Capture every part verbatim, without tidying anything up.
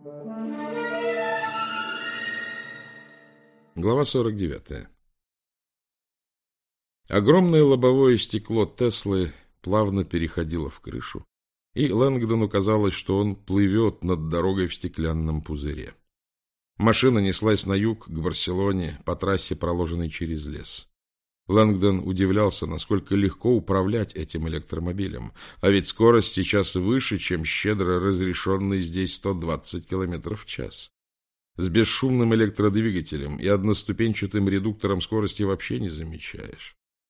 Глава сорок девятая. Огромное лобовое стекло Теслы плавно переходило в крышу, и Лэнгдону казалось, что он плывет над дорогой в стеклянном пузыре. Машина неслась на юг, к Барселоне, по трассе, проложенной через лес. Лэнгдон удивлялся, насколько легко управлять этим электромобилем, а ведь скорость сейчас выше, чем щедро разрешенный здесь сто двадцать километров в час. С бесшумным электродвигателем и одноступенчатым редуктором скорости вообще не замечаешь.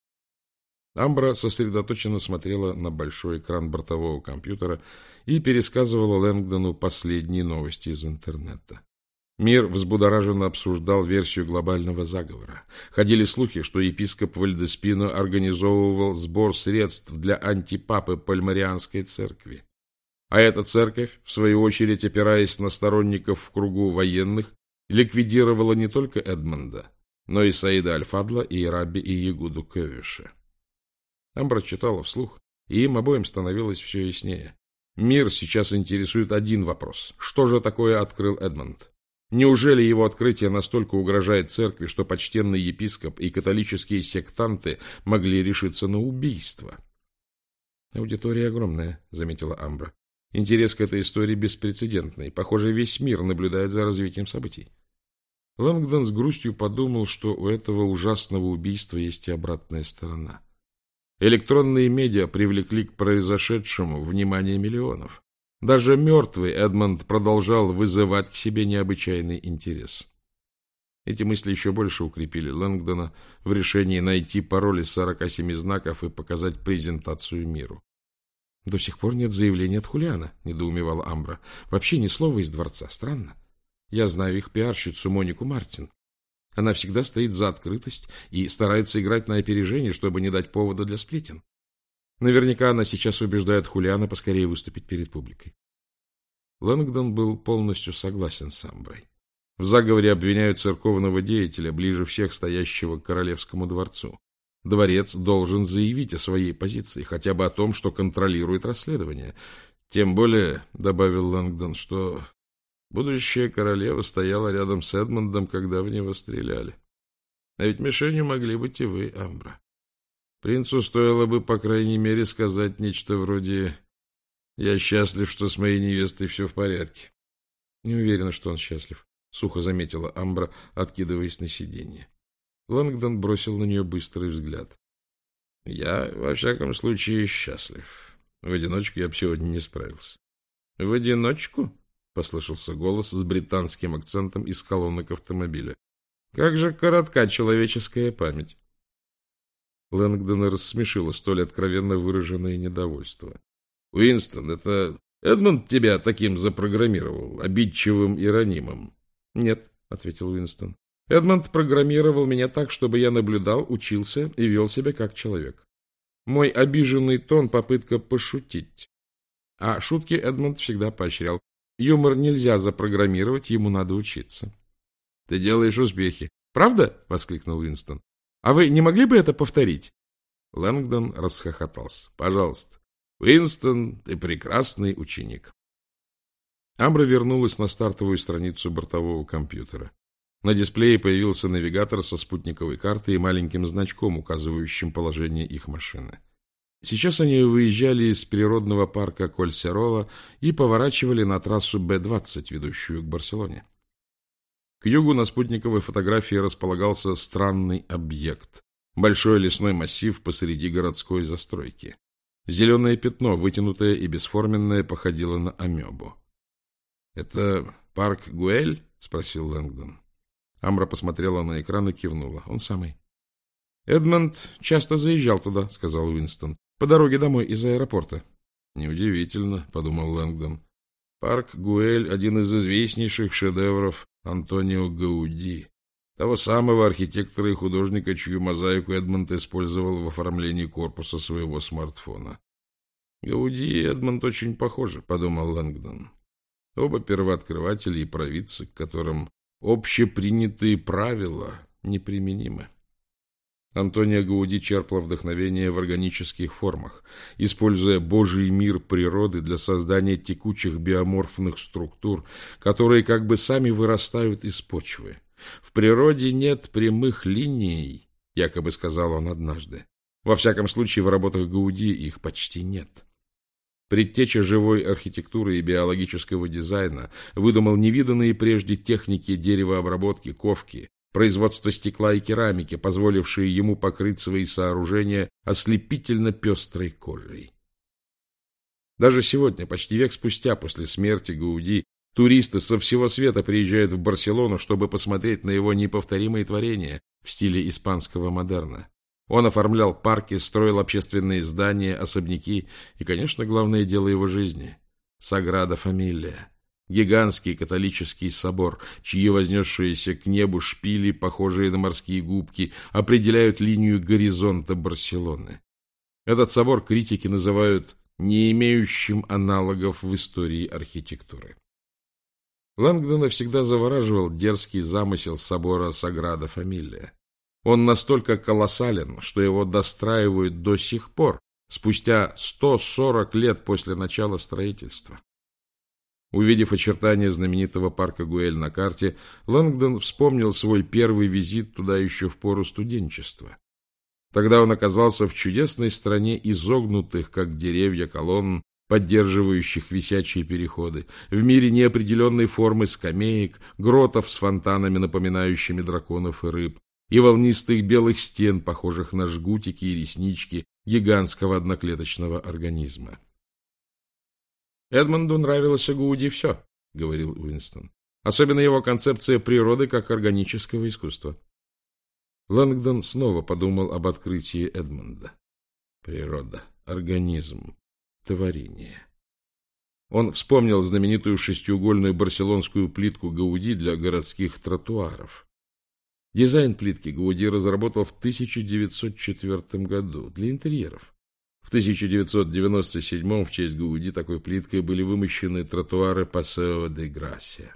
Амбра сосредоточенно смотрела на большой экран бортового компьютера и пересказывала Лэнгдону последние новости из интернета. Мир взбудораженно обсуждал версию глобального заговора. Ходили слухи, что епископ Вальдеспино организовывал сбор средств для антипапы Пальмарианской церкви. А эта церковь, в свою очередь, опираясь на сторонников в кругу военных, ликвидировала не только Эдмонда, но и Саида Аль-Фадла и Рабби и Ягуду Кевиша. Амбра читала вслух, и им обоим становилось все яснее. Мир сейчас интересует один вопрос. Что же такое открыл Эдмонд? Неужели его открытие настолько угрожает церкви, что почтенный епископ и католические сектанты могли решиться на убийство? «Аудитория огромная», — заметила Амбра. «Интерес к этой истории беспрецедентный. Похоже, весь мир наблюдает за развитием событий». Лэнгдон с грустью подумал, что у этого ужасного убийства есть и обратная сторона. Электронные медиа привлекли к произошедшему внимание миллионов. Даже мертвый Эдмонд продолжал вызывать к себе необычайный интерес. Эти мысли еще больше укрепили Лэнгдона в решении найти пароль из сорока семи знаков и показать презентацию миру. «До сих пор нет заявления от Хулиана», — недоумевала Амбра. «Вообще ни слова из дворца. Странно. Я знаю их пиарщицу Монику Мартин. Она всегда стоит за открытость и старается играть на опережение, чтобы не дать повода для сплетен. Наверняка она сейчас убеждает Хулиана поскорее выступить перед публикой». Лэнгдон был полностью согласен с Амброй. В заговоре обвиняют церковного деятеля, ближе всех стоящего к королевскому дворцу. Дворец должен заявить о своей позиции, хотя бы о том, что контролирует расследование. Тем более, — добавил Лэнгдон, — что будущая королева стояла рядом с Эдмондом, когда в него стреляли. А ведь мишенью могли быть и вы, Амбра. Принцу стоило бы, по крайней мере, сказать нечто вроде «Я счастлив, что с моей невестой все в порядке». «Не уверена, что он счастлив», — сухо заметила Амбра, откидываясь на сиденье. Лэнгдон бросил на нее быстрый взгляд. «Я, во всяком случае, счастлив. В одиночку я бы сегодня не справился». «В одиночку?» — послышался голос с британским акцентом из колонок автомобиля. «Как же коротка человеческая память!» Лэнгдона рассмешило столь откровенно выраженное недовольство. «Уинстон, это Эдмонд тебя таким запрограммировал, обидчивым и ранимым?» «Нет», — ответил Уинстон. «Эдмонд программировал меня так, чтобы я наблюдал, учился и вел себя как человек. Мой обиженный тон — попытка пошутить. А шутки Эдмонд всегда поощрял. Юмор нельзя запрограммировать, ему надо учиться». «Ты делаешь успехи». «Правда?» — воскликнул Уинстон. «А вы не могли бы это повторить?» Лэнгдон расхохотался. «Пожалуйста. Уинстон, ты прекрасный ученик». Амбра вернулась на стартовую страницу бортового компьютера. На дисплее появился навигатор со спутниковой картой и маленьким значком, указывающим положение их машины. Сейчас они выезжали из природного парка Кольсерола и поворачивали на трассу Бэ двадцать, ведущую к Барселоне. К югу на спутниковой фотографии располагался странный объект. Большой лесной массив посреди городской застройки. Зеленое пятно, вытянутое и бесформенное, походило на амебу. — Это парк Гуэль? — спросил Лэнгдон. Амбра посмотрела на экран и кивнула. — Он самый. — Эдмонд часто заезжал туда, — сказал Уинстон, — по дороге домой из аэропорта. — Неудивительно, — подумал Лэнгдон. Парк Гуэль — один из известнейших шедевров Антонио Гауди, того самого архитектора и художника, чью мозаику Эдмонд использовал в оформлении корпуса своего смартфона. Гауди и Эдмонд очень похожи, — подумал Лэнгдон. Оба первооткрыватели и провидцы, к которым общепринятые правила неприменимы. Антонио Гауди черпал вдохновение в органических формах, используя Божий мир природы для создания текучих биоморфных структур, которые как бы сами вырастают из почвы. В природе нет прямых линий, якобы сказал он однажды. Во всяком случае, в работах Гауди их почти нет. Предтеча живой архитектуры и биологического дизайна выдумал невиданные прежде техники деревообработки, ковки, производства стекла и керамики, позволившие ему покрыть свои сооружения ослепительно пестрой кожей. Даже сегодня, почти век спустя после смерти Гауди, туристы со всего света приезжают в Барселону, чтобы посмотреть на его неповторимые творения в стиле испанского модерна. Он оформлял парки, строил общественные здания, особняки и, конечно, главное дело его жизни — Саграда Фамилия, гигантский католический собор, чьи вознесшиеся к небу шпили, похожие на морские губки, определяют линию горизонта Барселоны. Этот собор критики называют не имеющим аналогов в истории архитектуры. Лэнгдона всегда завораживал дерзкий замысел собора Саграда Фамилия. Он настолько колоссален, что его достраивают до сих пор, спустя сто сорок лет после начала строительства. Увидев очертания знаменитого парка Гуэль на карте, Лэнгдон вспомнил свой первый визит туда еще в пору студенчества. Тогда он оказался в чудесной стране изогнутых, как деревья, колонн, поддерживающих висячие переходы, в мире неопределенной формы скамеек, гротов с фонтанами, напоминающими драконов и рыб, и волнистых белых стен, похожих на жгутики и реснички гигантского одноклеточного организма. «Эдмонду нравилось о Гауди все», — говорил Уинстон, «особенно его концепция природы как органического искусства». Лэнгдон снова подумал об открытии Эдмонда. Природа, организм, творение. Он вспомнил знаменитую шестиугольную барселонскую плитку Гауди для городских тротуаров. Дизайн плитки Гауди разработал в тысяча девятьсот четвёртом году для интерьеров. В тысяча девятьсот девяносто седьмом в честь Гауди такой плиткой были вымощены тротуары Пасео де Грасия.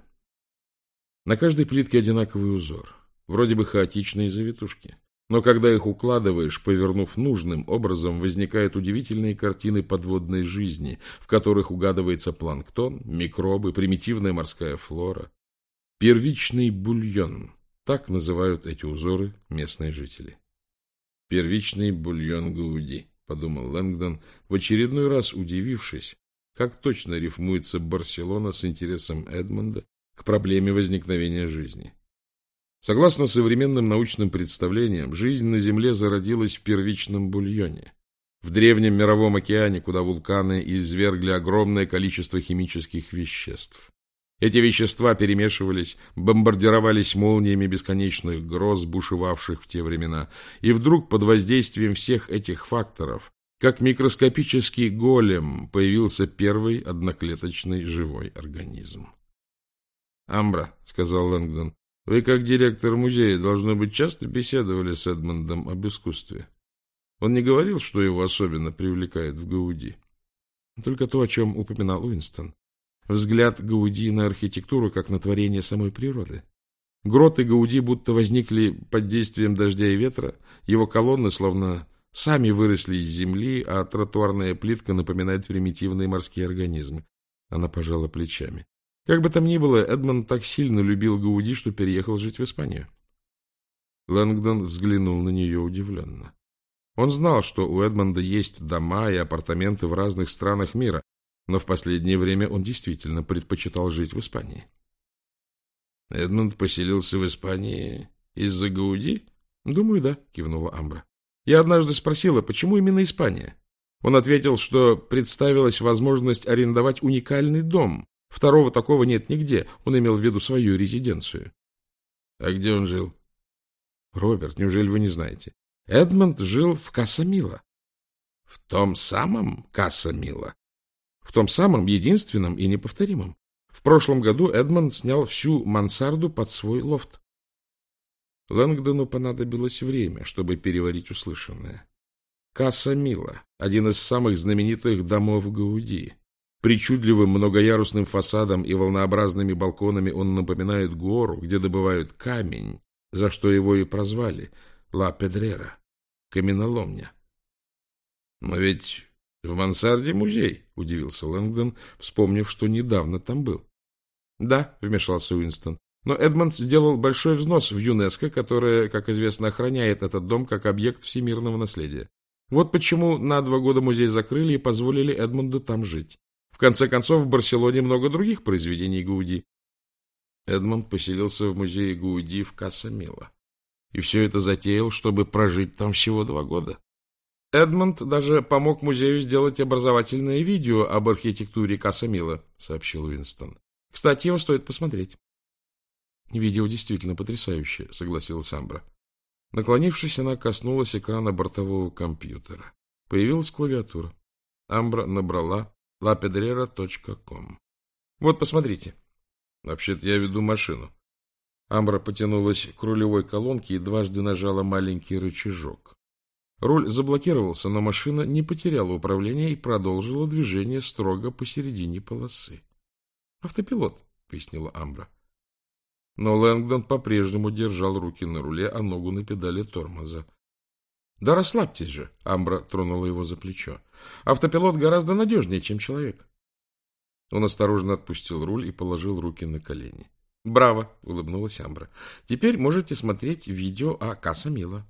На каждой плитке одинаковый узор, вроде бы хаотичные завитушки. Но когда их укладываешь, повернув нужным образом, возникают удивительные картины подводной жизни, в которых угадывается планктон, микробы, примитивная морская флора. Первичный бульон. Так называют эти узоры местные жители. «Первичный бульон Гауди», — подумал Лэнгдон, в очередной раз удивившись, как точно рифмуется Барселона с интересом Эдмонда к проблеме возникновения жизни. Согласно современным научным представлениям, жизнь на Земле зародилась в первичном бульоне, в древнем мировом океане, куда вулканы извергли огромное количество химических веществ. Эти вещества перемешивались, бомбардировались молниями бесконечных гроз, бушевавших в те времена, и вдруг под воздействием всех этих факторов, как микроскопический голем, появился первый одноклеточный живой организм. «Амбра», — сказал Лэнгдон, — «вы, как директор музея, должно быть, часто беседовали с Эдмондом об искусстве. Он не говорил, что его особенно привлекает в Гауди?» «Только то, о чем упоминал Уинстон. Взгляд Гауди на архитектуру, как на творение самой природы. Гроты Гауди будто возникли под действием дождя и ветра, его колонны словно сами выросли из земли, а тротуарная плитка напоминает примитивные морские организмы». Она пожала плечами. Как бы там ни было, Эдмонд так сильно любил Гауди, что переехал жить в Испанию. Лэнгдон взглянул на нее удивленно. Он знал, что у Эдмонда есть дома и апартаменты в разных странах мира, но в последнее время он действительно предпочитал жить в Испании. «Эдмонд поселился в Испании из-за Гауди?» «Думаю, да», — кивнула Амбра. «Я однажды спросила, почему именно Испания. Он ответил, что представилась возможность арендовать уникальный дом. Второго такого нет нигде. Он имел в виду свою резиденцию». «А где он жил?» «Роберт, неужели вы не знаете? Эдмонд жил в Каса-Мила». «В том самом Каса-Мила?» «В том самом, единственном и неповторимом. В прошлом году Эдмонд снял всю мансарду под свой лофт». Лэнгдону понадобилось время, чтобы переварить услышанное. Каса-Мила — один из самых знаменитых домов Гауди. Причудливым многоярусным фасадом и волнообразными балконами он напоминает гору, где добывают камень, за что его и прозвали Ла Педрера, каменоломня. Но ведь в мансарде музей, удивился Лэнгдон, вспомнив, что недавно там был. Да, вмешался Уинстон. Но Эдмонд сделал большой взнос в ЮНЕСКО, которое, как известно, охраняет этот дом как объект всемирного наследия. Вот почему на два года музей закрыли и позволили Эдмонду там жить. В конце концов, в Барселоне много других произведений Гауди. Эдмонд поселился в музее Гауди в Каса-Мила. И все это затеял, чтобы прожить там всего два года. Эдмонд даже помог музею сделать образовательное видео об архитектуре Каса-Мила, сообщил Уинстон. Кстати, его стоит посмотреть. Видео действительно потрясающее, согласилась Амбра. Наклонившись, она коснулась экрана бортового компьютера. Появилась клавиатура. Амбра набрала ла педрера точка ком. Вот, посмотрите. Вообще-то я веду машину. Амбра потянулась к рулевой колонке и дважды нажала маленький рычажок. Руль заблокировался, но машина не потеряла управление и продолжила движение строго посередине полосы. «Автопилот», — пояснила Амбра. Но Лэнгдон по-прежнему держал руки на руле, а ногу на педали тормоза. «Да расслабьтесь же», — Амбра тронула его за плечо. «Автопилот гораздо надежнее, чем человек». Он осторожно отпустил руль и положил руки на колени. «Браво!» — улыбнулась Амбра. «Теперь можете смотреть видео о Каса-Мила».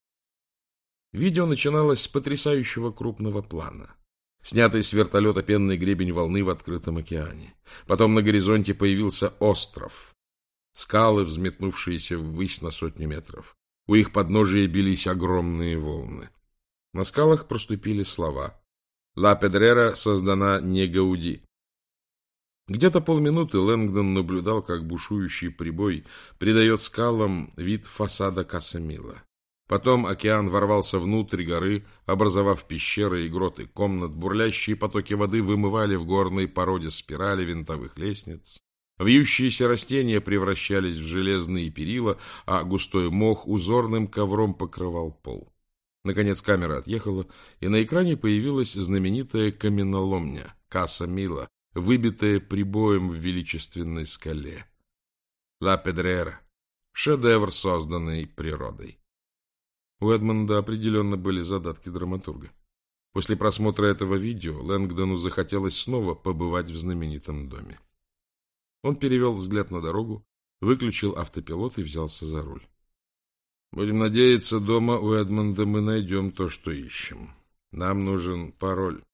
Видео начиналось с потрясающего крупного плана. Снятый с вертолета пенный гребень волны в открытом океане. Потом на горизонте появился остров. Скалы, взметнувшиеся ввысь на сотни метров. У их подножия бились огромные волны. На скалах проступили слова: «Ла Педрера создана не Гауди». Где-то полминуты Лэнгдон наблюдал, как бушующий прибой придает скалам вид фасада Каса-Мила. Потом океан ворвался внутрь горы, образовав пещеры и гроты комнат. Бурлящие потоки воды вымывали в горной породе спирали винтовых лестниц. Вьющиеся растения превращались в железные перила, а густой мох узорным ковром покрывал пол. Наконец камера отъехала, и на экране появилась знаменитая каменоломня Каса-Мила, выбитая прибоем в величественной скале. Ла Педрера — шедевр, созданный природой. У Эдмонда определенно были задатки драматурга. После просмотра этого видео Лэнгдону захотелось снова побывать в знаменитом доме. Он перевел взгляд на дорогу, выключил автопилот и взялся за руль. Будем надеяться, дома у Эдмонда мы найдем то, что ищем. Нам нужен пароль.